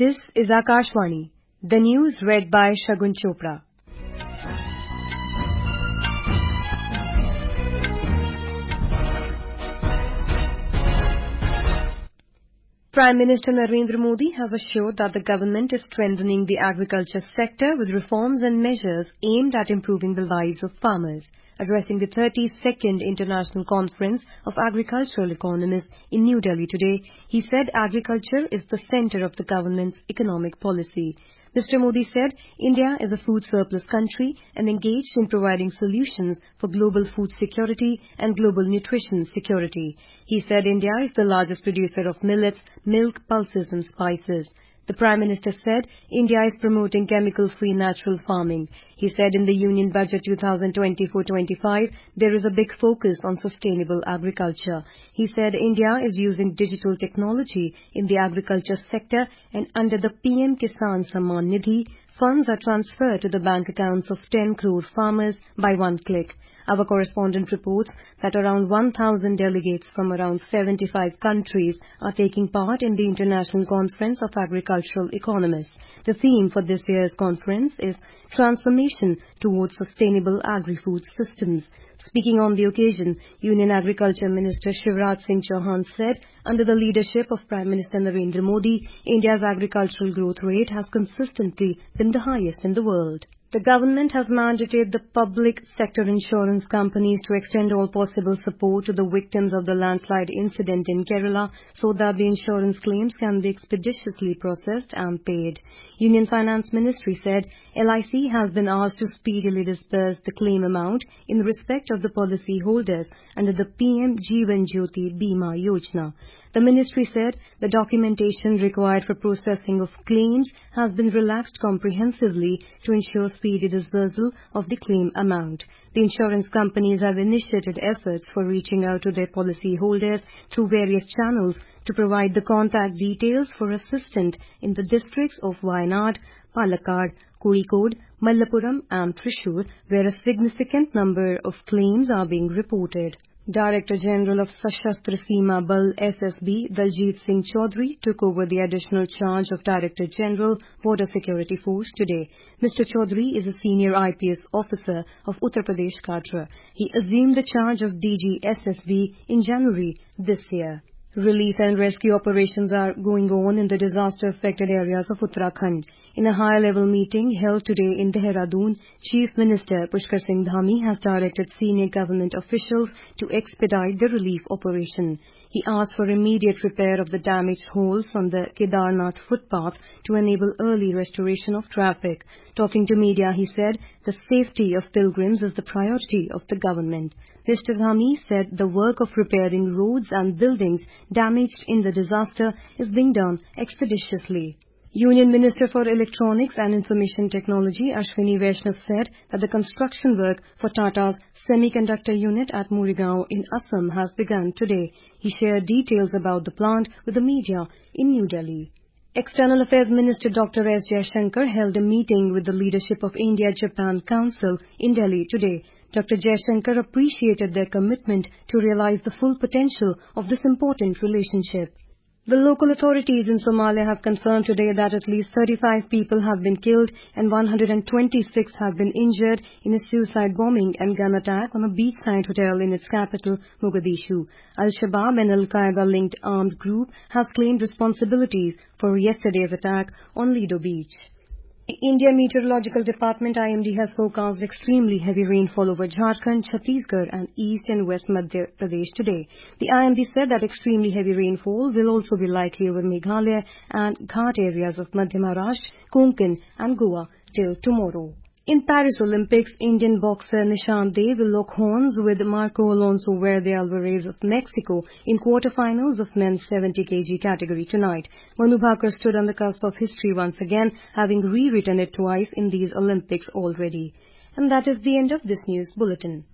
This is Akashvani, the news read by Shagun Chopra. Prime Minister Narendra Modi has assured that the government is strengthening the agriculture sector with reforms and measures aimed at improving the lives of farmers. Addressing the 32nd International Conference of Agricultural Economists in New Delhi today, he said agriculture is the center of the government's economic policy. Mr. Modi said India is a food surplus country and engaged in providing solutions for global food security and global nutrition security. He said India is the largest producer of millets, milk, pulses and spices. The Prime Minister said India is promoting chemical-free natural farming. He said in the Union Budget 2024-25, there is a big focus on sustainable agriculture. He said India is using digital technology in the agriculture sector, and under the PM Kisan Samman Nidhi, funds are transferred to the bank accounts of 10 crore farmers by one click. Our correspondent reports that around 1,000 delegates from around 75 countries are taking part in the International Conference of Agricultural Economists. The theme for this year's conference is Transformation Towards Sustainable Agri-Food Systems. Speaking on the occasion, Union Agriculture Minister Shivraj Singh Chauhan said, under the leadership of Prime Minister Narendra Modi, India's agricultural growth rate has consistently been the highest in the world. The government has mandated the public sector insurance companies to extend all possible support to the victims of the landslide incident in Kerala so that the insurance claims can be expeditiously processed and paid. Union Finance Ministry said LIC has been asked to speedily disburse the claim amount in respect of the policy holders under the PM Jeevan Jyoti Bima Yojana. The ministry said the documentation required for processing of claims has been relaxed comprehensively to ensure speedy disbursal of the claim amount. The insurance companies have initiated efforts for reaching out to their policy holders through various channels to provide the contact details for assistance in the districts of Wayanad, Palakkad, Kozhikode, Malappuram and Thrissur, where a significant number of claims are being reported. Director General of Sashastra Seema Bal SSB Daljit Singh Chaudhary took over the additional charge of Director General Border Security Force today. Mr. Chaudhary is a senior IPS officer of Uttar Pradesh Cadre. He assumed the charge of DG SSB in January this year. Relief and rescue operations are going on in the disaster-affected areas of Uttarakhand. In a high-level meeting held today in Dehradun, Chief Minister Pushkar Singh Dhami has directed senior government officials to expedite the relief operation. He asked for immediate repair of the damaged holes on the Kedarnath footpath to enable early restoration of traffic. Talking to media, he said the safety of pilgrims is the priority of the government. Mr. Dhami said the work of repairing roads and buildings damaged in the disaster is being done expeditiously. Union Minister for Electronics and Information Technology Ashwini Vaishnav said that the construction work for Tata's semiconductor unit at Morigaon in Assam has begun today. He shared details about the plant with the media in New Delhi. External Affairs Minister Dr. S. Jaishankar held a meeting with the leadership of India-Japan Council in Delhi today. Dr. Jaishankar appreciated their commitment to realize the full potential of this important relationship. The local authorities in Somalia have confirmed today that at least 35 people have been killed and 126 have been injured in a suicide bombing and gun attack on a beachside hotel in its capital, Mogadishu. Al-Shabaab, an Al-Qaeda-linked armed group, has claimed responsibilities for yesterday's attack on Lido Beach. The India Meteorological Department IMD has forecast extremely heavy rainfall over Jharkhand, Chhattisgarh and East and West Madhya Pradesh today. The IMD said that extremely heavy rainfall will also be likely over Meghalaya and Ghat areas of Madhya Maharashtra, Konkan and Goa till tomorrow. In Paris Olympics, Indian boxer Nishant Dev will lock horns with Marco Alonso Verde Alvarez of Mexico in quarterfinals of men's 70 kg category tonight. Manu Bhaker stood on the cusp of history once again, having rewritten it twice in these Olympics already. And that is the end of this news bulletin.